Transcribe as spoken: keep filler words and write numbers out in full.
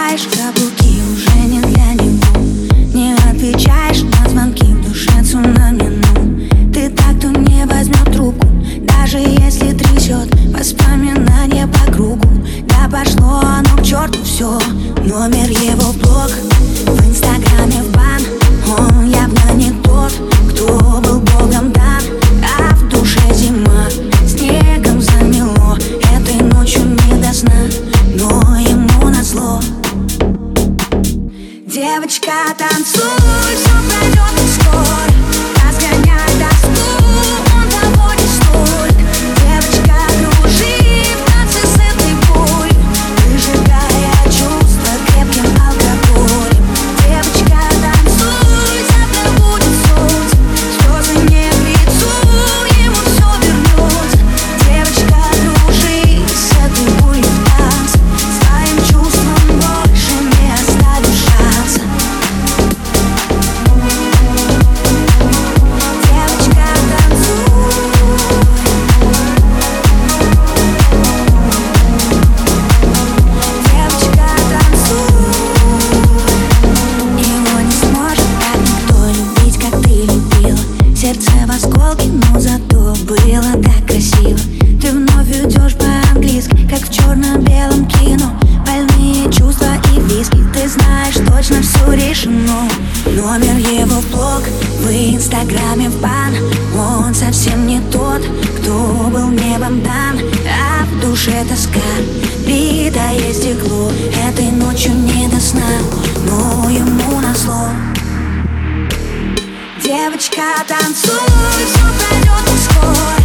надеваешь каблуки, уже не для него. Не отвечаешь на звонки, в душе цунами, ну ты так, кто не возьмет трубку, даже если трясет воспоминания по кругу. Да пошло оно к черту все, номер его в блог, в инстаграме в бан. Он явно не тот, кто был богом дан, а в душе зима, снегом замело. Этой ночью не до сна, но ему назло. Девочка, танцуй, все пройдет и скоро. Разгоняй тоску, он того не стоит. Девочка, кружи в танце с этой болью, выжигая чувства крепким алкоголем. Девочка, танцуй, завтра будет солнце, слезы не к лицу, ему все вернется. Девочка, кружи с этой болью в танце, своим чувством больше не оставишь шанса. Девочка, танцуй. Девочка, танцуй. Его не сможет так никто любить, как ты любила. Сердце в осколке, но зато было так красиво. Ты вновь идешь по-английски, как в черно-белом кино. Больные чувства и виски, ты знаешь, точно все решено. Номер его в блог, в инстаграме в бан. Он совсем не тот, кто был небом дан, а в душе тоска, битое стекло. Этой ночью не до сна, но ему назло. Девочка, танцуй, все пройдет и скоро.